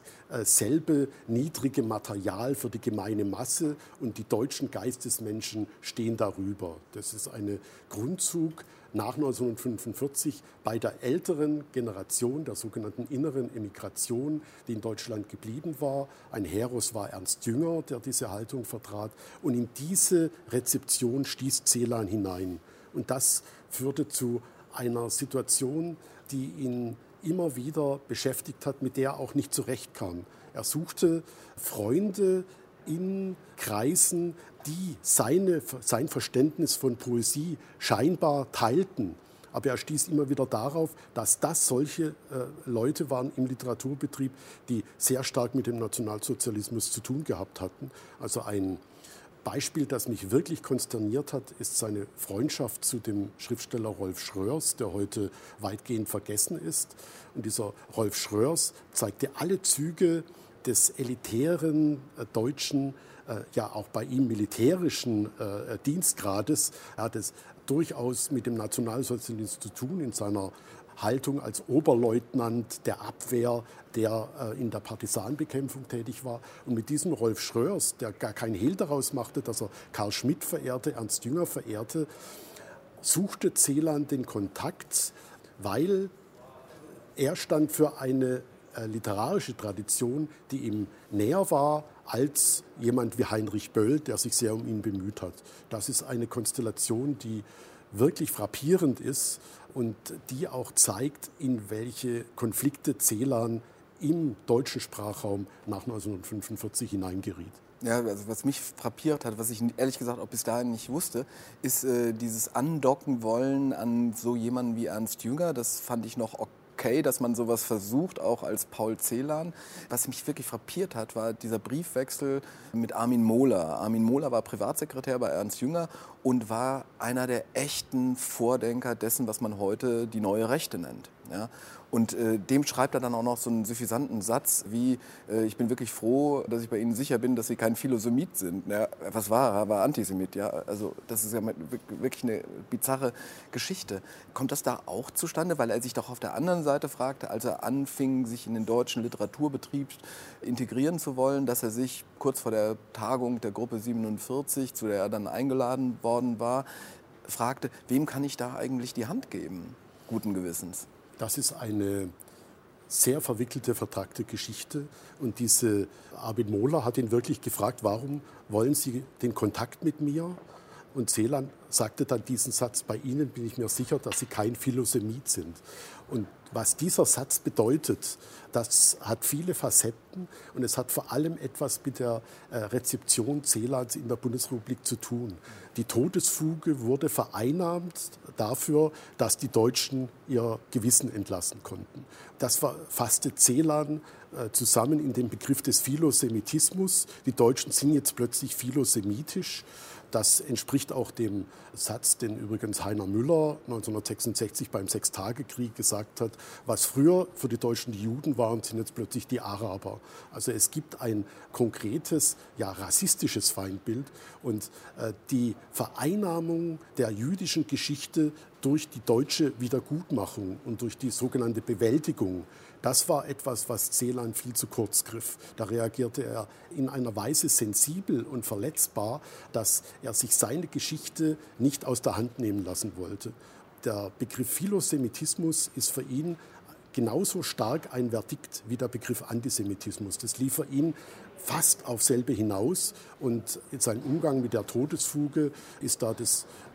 dasselbe niedrige Material für die gemeine Masse und die deutschen Geistesmenschen stehen darüber. Das ist ein Grundzug nach neunzehnhundertfünfundvierzig bei der älteren Generation der sogenannten inneren Emigration, die in Deutschland geblieben war. Ein Heros war Ernst Jünger, der diese Haltung vertrat. Und in diese Rezeption stieß Celan hinein. Und das führte zu einer Situation, die ihn immer wieder beschäftigt hat, mit der er auch nicht zurechtkam. Er suchte Freunde in Kreisen, die seine, sein Verständnis von Poesie scheinbar teilten. Aber er stieß immer wieder darauf, dass das solche äh, Leute waren im Literaturbetrieb, die sehr stark mit dem Nationalsozialismus zu tun gehabt hatten. Also ein Beispiel, das mich wirklich konsterniert hat, ist seine Freundschaft zu dem Schriftsteller Rolf Schröers, der heute weitgehend vergessen ist. Und dieser Rolf Schröers zeigte alle Züge des elitären äh, deutschen, äh, ja auch bei ihm militärischen äh, Dienstgrades. Er hat es durchaus mit dem Nationalsozialismus zu tun in seiner Haltung als Oberleutnant der Abwehr, der äh, in der Partisanenbekämpfung tätig war. Und mit diesem Rolf Schröers, der gar kein Hehl daraus machte, dass er Karl Schmidt verehrte, Ernst Jünger verehrte, suchte Celan den Kontakt, weil er stand für eine äh, literarische Tradition, die ihm näher war als jemand wie Heinrich Böll, der sich sehr um ihn bemüht hat. Das ist eine Konstellation, die wirklich frappierend ist und die auch zeigt, in welche Konflikte Celan im deutschen Sprachraum nach neunzehnhundertfünfundvierzig hineingeriet. Ja, also was mich frappiert hat, was ich ehrlich gesagt auch bis dahin nicht wusste, ist äh, dieses Andocken wollen an so jemanden wie Ernst Jünger. Das fand ich noch okay, dass man sowas versucht, auch als Paul Celan. Was mich wirklich frappiert hat, war dieser Briefwechsel mit Armin Mohler. Armin Mohler war Privatsekretär bei Ernst Jünger und war einer der echten Vordenker dessen, was man heute die neue Rechte nennt. Ja? Und äh, dem schreibt er dann auch noch so einen suffisanten Satz wie, äh, ich bin wirklich froh, dass ich bei Ihnen sicher bin, dass Sie kein Philosemit sind. Ja, was war er? Er war Antisemit. Ja? Also das ist ja wirklich eine bizarre Geschichte. Kommt das da auch zustande? Weil er sich doch auf der anderen Seite fragte, als er anfing, sich in den deutschen Literaturbetrieb integrieren zu wollen, dass er sich kurz vor der Tagung der Gruppe siebenundvierzig, zu der er dann eingeladen worden war, fragte, wem kann ich da eigentlich die Hand geben? Guten Gewissens. Das ist eine sehr verwickelte, vertragte Geschichte. Und diese Armin Mohler hat ihn wirklich gefragt, warum wollen Sie den Kontakt mit mir? Und Celan sagte dann diesen Satz, bei Ihnen bin ich mir sicher, dass Sie kein Philosemit sind. Und was dieser Satz bedeutet, das hat viele Facetten und es hat vor allem etwas mit der Rezeption Celans in der Bundesrepublik zu tun. Die Todesfuge wurde vereinnahmt dafür, dass die Deutschen ihr Gewissen entlassen konnten. Das fasste Celan zusammen in den Begriff des Philosemitismus. Die Deutschen sind jetzt plötzlich philosemitisch. Das entspricht auch dem Satz, den übrigens Heiner Müller neunzehnhundertsechsundsechzig beim Sechstagekrieg gesagt hat, was früher für die Deutschen die Juden waren, sind jetzt plötzlich die Araber. Also es gibt ein konkretes, ja rassistisches Feindbild und äh, die Vereinnahmung der jüdischen Geschichte durch die deutsche Wiedergutmachung und durch die sogenannte Bewältigung, das war etwas, was Celan viel zu kurz griff. Da reagierte er in einer Weise sensibel und verletzbar, dass er sich seine Geschichte nicht aus der Hand nehmen lassen wollte. Der Begriff Philosemitismus ist für ihn genauso stark ein Verdikt wie der Begriff Antisemitismus. Das lief für ihn fast auf selbe hinaus und in seinem Umgang mit der Todesfuge ist da das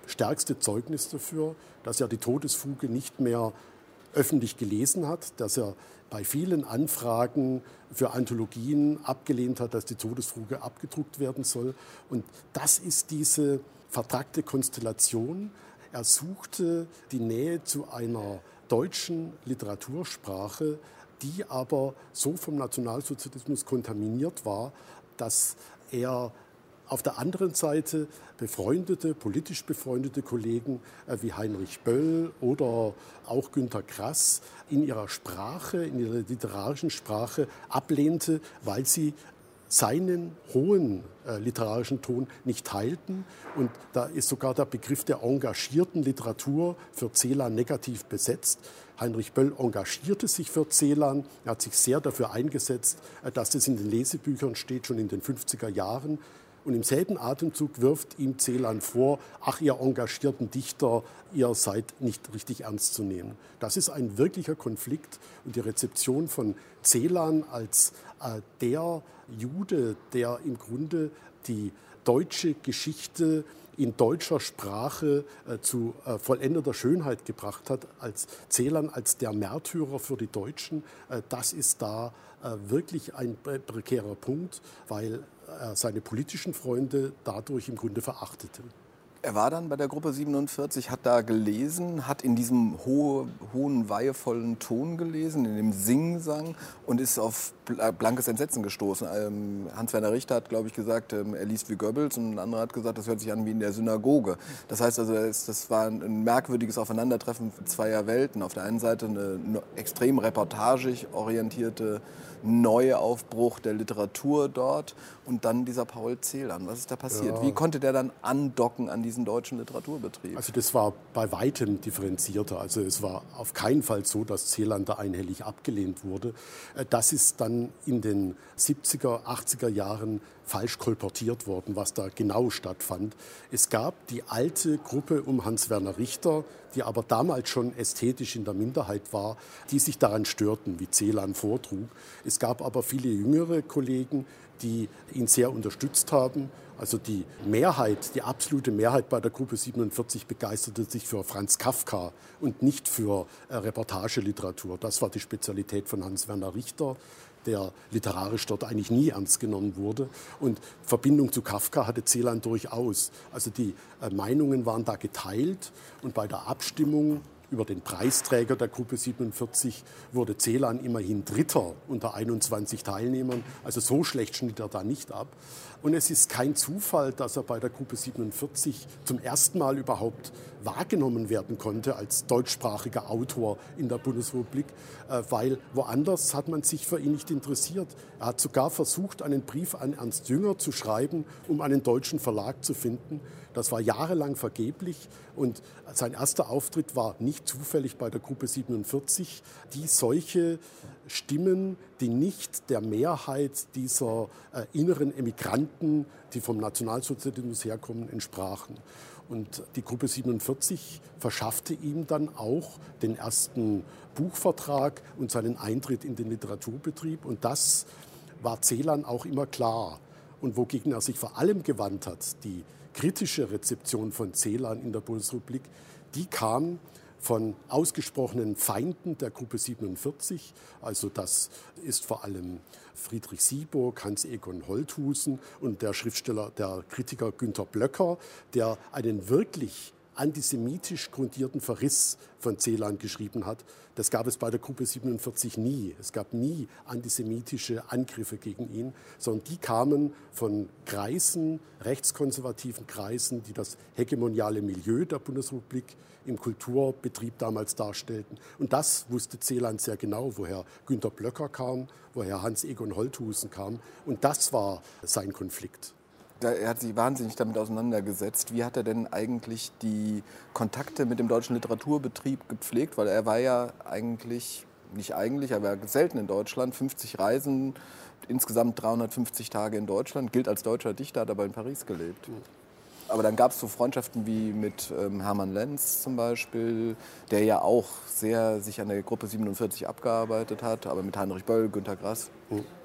stärkste Zeugnis dafür, dass er die Todesfuge nicht mehr öffentlich gelesen hat, dass er bei vielen Anfragen für Anthologien abgelehnt hat, dass die Todesfuge abgedruckt werden soll. Und das ist diese vertrackte Konstellation. Er suchte die Nähe zu einer deutschen Literatursprache, die aber so vom Nationalsozialismus kontaminiert war, dass er auf der anderen Seite befreundete, politisch befreundete Kollegen wie Heinrich Böll oder auch Günter Grass in ihrer Sprache, in ihrer literarischen Sprache ablehnte, weil sie seinen hohen äh, literarischen Ton nicht teilten. Und da ist sogar der Begriff der engagierten Literatur für Celan negativ besetzt. Heinrich Böll engagierte sich für Celan. Er hat sich sehr dafür eingesetzt, äh, dass das in den Lesebüchern steht, schon in den fünfziger Jahren. Und im selben Atemzug wirft ihm Celan vor, ach, ihr engagierten Dichter, ihr seid nicht richtig ernst zu nehmen. Das ist ein wirklicher Konflikt. Und die Rezeption von Celan als äh, der Jude, der im Grunde die deutsche Geschichte in deutscher Sprache äh, zu äh, vollendeter Schönheit gebracht hat, als Celan als der Märtyrer für die Deutschen, äh, das ist da äh, wirklich ein prekärer Punkt, weil er seine politischen Freunde dadurch im Grunde verachtete. Er war dann bei der Gruppe siebenundvierzig, hat da gelesen, hat in diesem hohe, hohen, weihevollen Ton gelesen, in dem Singsang und ist auf blankes Entsetzen gestoßen. Ähm, Hans-Werner Richter hat, glaube ich, gesagt, ähm, er liest wie Goebbels und ein anderer hat gesagt, das hört sich an wie in der Synagoge. Das heißt also, es, das war ein, ein merkwürdiges Aufeinandertreffen zweier Welten. Auf der einen Seite eine, eine extrem reportagig orientierte Neuaufbruch der Literatur dort und dann dieser Paul Celan. Was ist da passiert? Ja. Wie konnte der dann andocken an diesen deutschen Literaturbetrieb? Also das war bei weitem differenzierter. Also es war auf keinen Fall so, dass Celan da einhellig abgelehnt wurde. Das ist dann in den siebziger, achtziger Jahren falsch kolportiert worden, was da genau stattfand. Es gab die alte Gruppe um Hans-Werner Richter, die aber damals schon ästhetisch in der Minderheit war, die sich daran störten, wie Celan vortrug. Es gab aber viele jüngere Kollegen, die ihn sehr unterstützt haben. Also die Mehrheit, die absolute Mehrheit bei der Gruppe siebenundvierzig begeisterte sich für Franz Kafka und nicht für äh, Reportageliteratur. Das war die Spezialität von Hans-Werner Richter, der literarisch dort eigentlich nie ernst genommen wurde. Und Verbindung zu Kafka hatte Celan durchaus. Also die äh, Meinungen waren da geteilt und bei der Abstimmung über den Preisträger der Gruppe siebenundvierzig wurde Celan immerhin Dritter unter einundzwanzig Teilnehmern. Also so schlecht schnitt er da nicht ab. Und es ist kein Zufall, dass er bei der Gruppe siebenundvierzig zum ersten Mal überhaupt wahrgenommen werden konnte als deutschsprachiger Autor in der Bundesrepublik, weil woanders hat man sich für ihn nicht interessiert. Er hat sogar versucht, einen Brief an Ernst Jünger zu schreiben, um einen deutschen Verlag zu finden. Das war jahrelang vergeblich und sein erster Auftritt war nicht zufällig bei der Gruppe siebenundvierzig, die solche Stimmen, die nicht der Mehrheit dieser äh, inneren Emigranten, die vom Nationalsozialismus herkommen, entsprachen. Und die Gruppe siebenundvierzig verschaffte ihm dann auch den ersten Buchvertrag und seinen Eintritt in den Literaturbetrieb. Und das war Celan auch immer klar. Und wogegen er sich vor allem gewandt hat, die kritische Rezeption von Celan in der Bundesrepublik, die kam von ausgesprochenen Feinden der Gruppe siebenundvierzig. Also das ist vor allem Friedrich Sieburg, Hans Egon Holthusen und der Schriftsteller, der Kritiker Günter Blöcker, der einen wirklich antisemitisch grundierten Verriss von Celan geschrieben hat. Das gab es bei der Gruppe siebenundvierzig nie. Es gab nie antisemitische Angriffe gegen ihn, sondern die kamen von Kreisen, rechtskonservativen Kreisen, die das hegemoniale Milieu der Bundesrepublik im Kulturbetrieb damals darstellten. Und das wusste Celan sehr genau, woher Günter Blöcker kam, woher Hans Egon Holthusen kam. Und das war sein Konflikt. Er hat sich wahnsinnig damit auseinandergesetzt. Wie hat er denn eigentlich die Kontakte mit dem deutschen Literaturbetrieb gepflegt? Weil er war ja eigentlich, nicht eigentlich, er war selten in Deutschland, fünfzig Reisen, insgesamt dreihundertfünfzig Tage in Deutschland, gilt als deutscher Dichter, hat aber in Paris gelebt. Aber dann gab es so Freundschaften wie mit ähm, Hermann Lenz zum Beispiel, der ja auch sehr sich an der Gruppe siebenundvierzig abgearbeitet hat, aber mit Heinrich Böll, Günter Grass.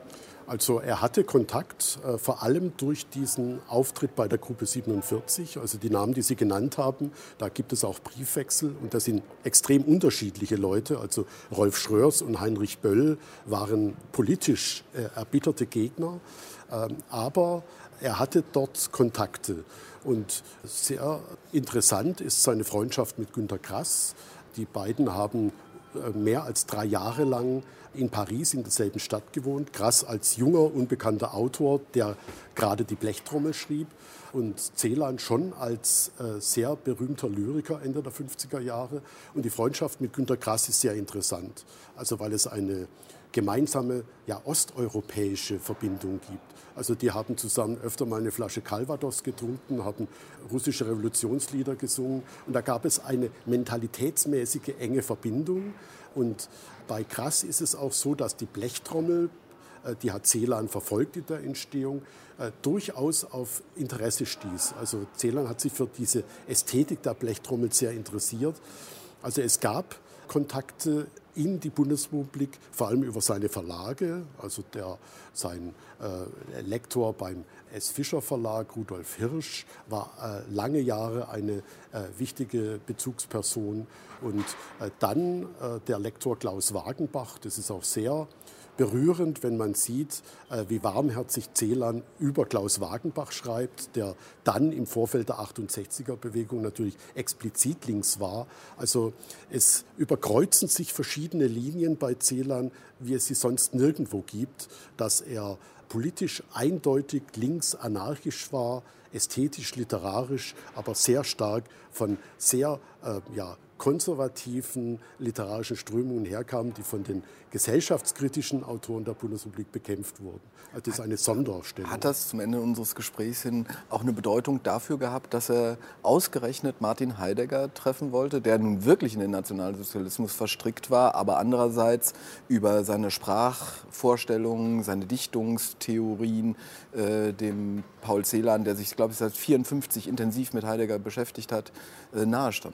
Also er hatte Kontakt, äh, vor allem durch diesen Auftritt bei der Gruppe siebenundvierzig. Also die Namen, die Sie genannt haben, da gibt es auch Briefwechsel und das sind extrem unterschiedliche Leute. Also Rolf Schröers und Heinrich Böll waren politisch äh, erbitterte Gegner, ähm, aber er hatte dort Kontakte. Und sehr interessant ist seine Freundschaft mit Günter Grass. Die beiden haben äh, mehr als drei Jahre lang in Paris in derselben Stadt gewohnt. Grass als junger, unbekannter Autor, der gerade die Blechtrommel schrieb. Und Celan schon als äh, sehr berühmter Lyriker Ende der fünfziger Jahre. Und die Freundschaft mit Günter Grass ist sehr interessant. Also weil es eine gemeinsame, ja, osteuropäische Verbindung gibt. Also die haben zusammen öfter mal eine Flasche Calvados getrunken, haben russische Revolutionslieder gesungen. Und da gab es eine mentalitätsmäßige enge Verbindung. Und bei Grass ist es auch so, dass die Blechtrommel, die hat Celan verfolgt in der Entstehung, durchaus auf Interesse stieß. Also Celan hat sich für diese Ästhetik der Blechtrommel sehr interessiert. Also es gab Kontakte in die Bundesrepublik, vor allem über seine Verlage. Also der, sein äh, Lektor beim S. Fischer Verlag, Rudolf Hirsch, war äh, lange Jahre eine äh, wichtige Bezugsperson. Und äh, dann äh, der Lektor Klaus Wagenbach, das ist auch sehr berührend, wenn man sieht, wie warmherzig Celan über Klaus Wagenbach schreibt, der dann im Vorfeld der achtundsechziger-Bewegung natürlich explizit links war. Also es überkreuzen sich verschiedene Linien bei Celan, wie es sie sonst nirgendwo gibt, dass er politisch eindeutig links anarchisch war, ästhetisch, literarisch, aber sehr stark von sehr äh, ja, konservativen literarischen Strömungen herkamen, die von den gesellschaftskritischen Autoren der Bundesrepublik bekämpft wurden. Also das ist eine Sonderstellung. Hat das zum Ende unseres Gesprächs hin auch eine Bedeutung dafür gehabt, dass er ausgerechnet Martin Heidegger treffen wollte, der nun wirklich in den Nationalsozialismus verstrickt war, aber andererseits über seine Sprachvorstellungen, seine Dichtungstheorien, äh, dem Paul Celan, der sich, glaube ich, seit neunzehnhundertvierundfünfzig intensiv mit Heidegger beschäftigt hat, äh, nahestand?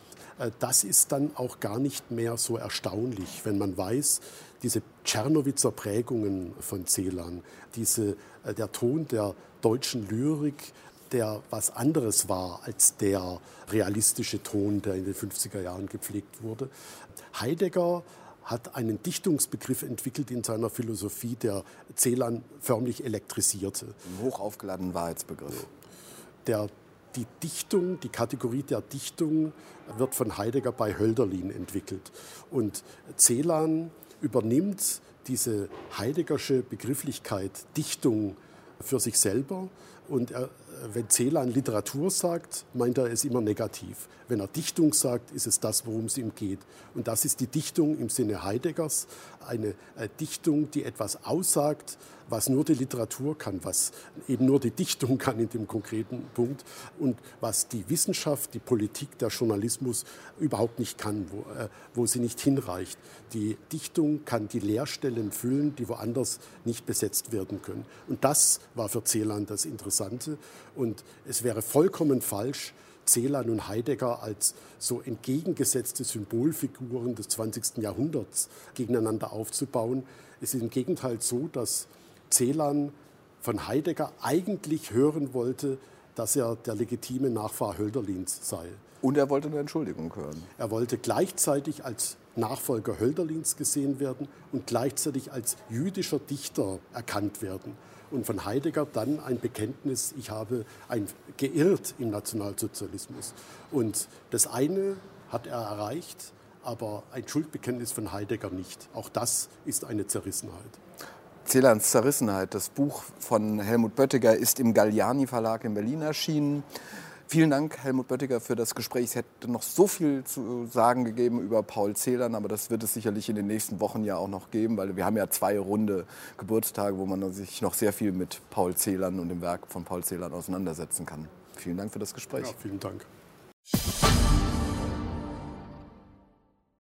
Das ist dann auch gar nicht mehr so erstaunlich, wenn man weiß, diese Tschernowitzer Prägungen von Celan, diese, der Ton der deutschen Lyrik, der was anderes war als der realistische Ton, der in den fünfziger Jahren gepflegt wurde. Heidegger hat einen Dichtungsbegriff entwickelt in seiner Philosophie, der Celan förmlich elektrisierte. Ein hochaufgeladenen Wahrheitsbegriff. Der Die Dichtung, die Kategorie der Dichtung wird von Heidegger bei Hölderlin entwickelt. Und Celan übernimmt diese heideggersche Begrifflichkeit Dichtung für sich selber. Und er, wenn Celan Literatur sagt, meint er es immer negativ. Wenn er Dichtung sagt, ist es das, worum es ihm geht. Und das ist die Dichtung im Sinne Heideggers, eine äh, Dichtung, die etwas aussagt, was nur die Literatur kann, was eben nur die Dichtung kann in dem konkreten Punkt und was die Wissenschaft, die Politik, der Journalismus überhaupt nicht kann, wo, äh, wo sie nicht hinreicht. Die Dichtung kann die Leerstellen füllen, die woanders nicht besetzt werden können. Und das war für Celan das Interessante. Und es wäre vollkommen falsch, Celan und Heidegger als so entgegengesetzte Symbolfiguren des zwanzigsten Jahrhunderts gegeneinander aufzubauen. Es ist im Gegenteil so, dass Celan von Heidegger eigentlich hören wollte, dass er der legitime Nachfahr Hölderlins sei. Und er wollte eine Entschuldigung hören. Er wollte gleichzeitig als Nachfolger Hölderlins gesehen werden und gleichzeitig als jüdischer Dichter erkannt werden. Und von Heidegger dann ein Bekenntnis, ich habe ein geirrt im Nationalsozialismus. Und das eine hat er erreicht, aber ein Schuldbekenntnis von Heidegger nicht. Auch das ist eine Zerrissenheit. Celans Zerrissenheit, das Buch von Helmut Böttiger, ist im Galliani Verlag in Berlin erschienen. Vielen Dank, Helmut Böttiger, für das Gespräch. Es hätte noch so viel zu sagen gegeben über Paul Celan, aber das wird es sicherlich in den nächsten Wochen ja auch noch geben, weil wir haben ja zwei runde Geburtstage, wo man sich noch sehr viel mit Paul Celan und dem Werk von Paul Celan auseinandersetzen kann. Vielen Dank für das Gespräch. Ja, vielen Dank.